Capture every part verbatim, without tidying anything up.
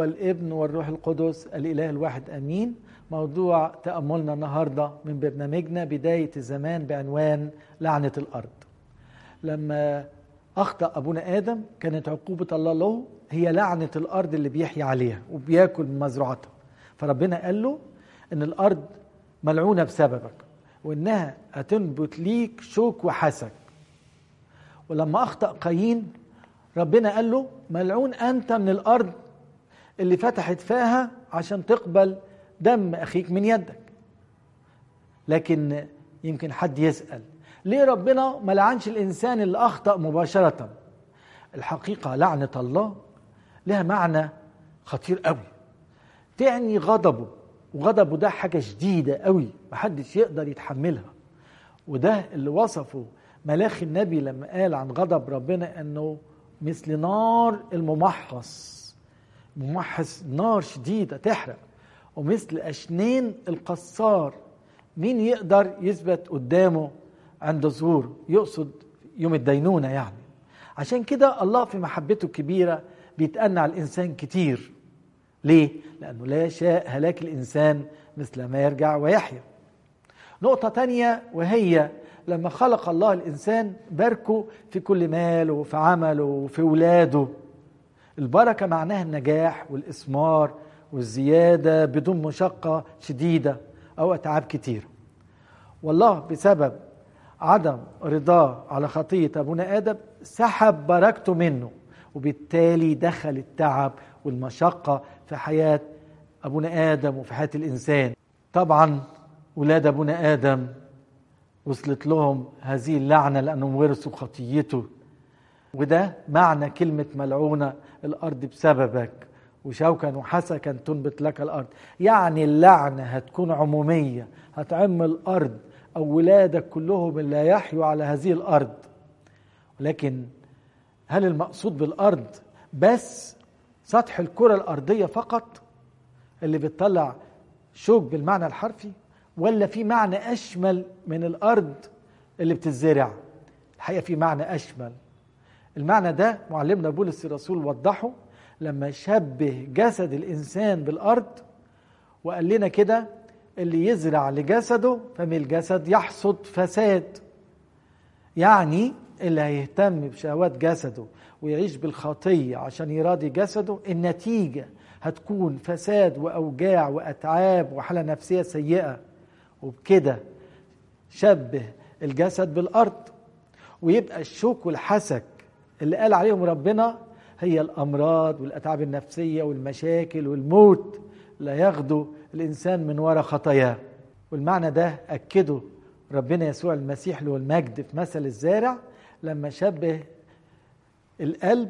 والابن والروح القدس الإله الواحد أمين. موضوع تأملنا النهاردة من برنامجنا بداية الزمان بعنوان لعنة الأرض. لما أخطأ أبونا آدم كانت عقوبة الله له هي لعنة الأرض اللي بيحيي عليها وبياكل من مزروعتها، فربنا قال له إن الأرض ملعونة بسببك وإنها هتنبت ليك شوك وحسك. ولما أخطأ قايين ربنا قال له ملعون أنت من الأرض اللي فتحت فاها عشان تقبل دم أخيك من يدك. لكن يمكن حد يسأل ليه ربنا ما لعنش الإنسان اللي أخطأ مباشرة؟ الحقيقة لعنة الله لها معنى خطير قوي، تعني غضبه، وغضبه ده حاجة شديدة قوي محدش يقدر يتحملها. وده اللي وصفه ملاخي النبي لما قال عن غضب ربنا أنه مثل نار الممحص، ممحص نار شديدة تحرق، ومثل أشنين القصار مين يقدر يثبت قدامه عند ظهوره، يقصد يوم الدينونة يعني. عشان كده الله في محبته الكبيرة بيتأنى على الإنسان كتير. ليه؟ لأنه لا يشاء هلاك الإنسان مثل ما يرجع ويحيا. نقطة تانية وهي لما خلق الله الإنسان باركه في كل ماله وفي عمله وفي ولاده. البركة معناها النجاح والإثمار والزيادة بدون مشقة شديدة أو أتعاب كتير. والله بسبب عدم رضاه على خطية أبونا آدم سحب بركته منه، وبالتالي دخل التعب والمشقة في حياة أبونا آدم وفي حياة الإنسان. طبعا ولاد أبونا آدم وصلت لهم هذه اللعنة لأنهم ورثوا خطيته، وده معنى كلمة ملعونة الأرض بسببك وشوكا وحسكا تنبت لك الأرض. يعني اللعنة هتكون عمومية، هتعم الأرض أو ولادك كلهم اللي يحيوا على هذه الأرض. لكن هل المقصود بالأرض بس سطح الكرة الأرضية فقط اللي بتطلع شوك بالمعنى الحرفي، ولا في معنى أشمل من الأرض اللي بتزرع؟ الحقيقة في معنى أشمل. المعنى ده معلمنا بولس الرسول وضحه لما شبه جسد الإنسان بالأرض وقال لنا كده اللي يزرع لجسده فمن الجسد يحصد فساد. يعني اللي هيهتم بشهوات جسده ويعيش بالخطية عشان يراضي جسده النتيجة هتكون فساد وأوجاع وأتعاب وحالة نفسية سيئة. وبكده شبه الجسد بالأرض، ويبقى الشوك والحسك اللي قال عليهم ربنا هي الأمراض والأتعاب النفسية والمشاكل والموت لا ياخدوا الإنسان من وراء خطاياه. والمعنى ده أكده ربنا يسوع المسيح له المجد في مثل الزارع لما شبه القلب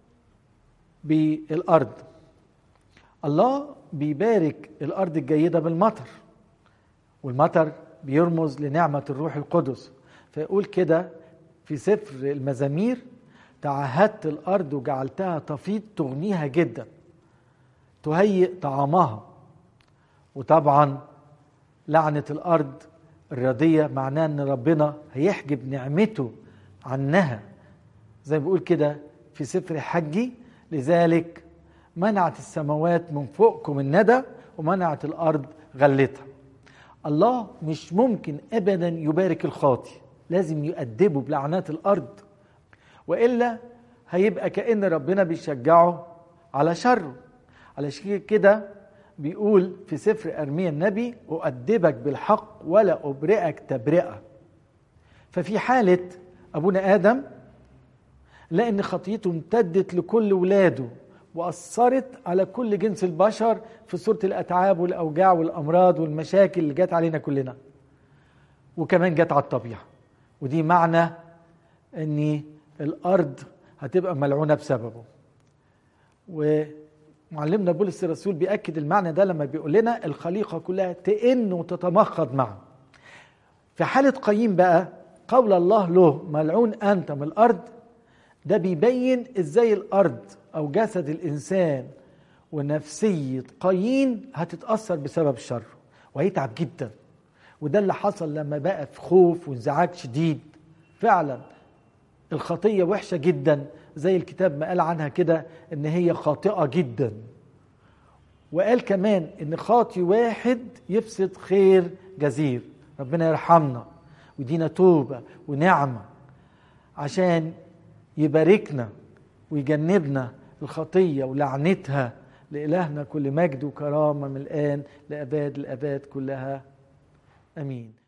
بالأرض. الله بيبارك الأرض الجيدة بالمطر، والمطر بيرمز لنعمة الروح القدس. فيقول كده في سفر المزامير تعهدت الأرض وجعلتها تفيض تغنيها جدا، تهيئ طعامها. وطبعا لعنة الأرض الردية معناه أن ربنا هيحجب نعمته عنها، زي ما بيقول كده في سفر حجي لذلك منعت السماوات من فوقكم الندى ومنعت الأرض غلتها. الله مش ممكن أبدا يبارك الخاطي، لازم يؤدبه بلعنات الأرض، وإلا هيبقى كأن ربنا بيشجعه على شره. علشان كده بيقول في سفر أرميا النبي أؤدبك بالحق ولا أبرئك تبرئة. ففي حالة أبونا آدم لأن خطيته امتدت لكل ولاده وأثرت على كل جنس البشر في صورة الأتعاب والأوجاع والأمراض والمشاكل اللي جات علينا كلنا، وكمان جات على الطبيعة. ودي معنى أن الأرض هتبقى ملعونة بسببه. ومعلمنا بولس الرسول بيأكد المعنى ده لما بيقول لنا الخليقة كلها تئن وتتمخض معه. في حالة قايين بقى قول الله له ملعون أنت من الأرض، ده بيبين إزاي الأرض أو جسد الإنسان ونفسية قايين هتتأثر بسبب الشر وهيتعب جدا. وده اللي حصل لما بقى في خوف وانزعاج شديد. فعلا الخطية وحشة جدا، زي الكتاب ما قال عنها كده ان هي خاطئة جدا. وقال كمان ان خاطي واحد يفسد خير جزير. ربنا يرحمنا ويدينا توبة ونعمة عشان يباركنا ويجنبنا الخطية ولعنتها. لإلهنا كل مجد وكرامة من الآن لأباد الأباد كلها، أمين.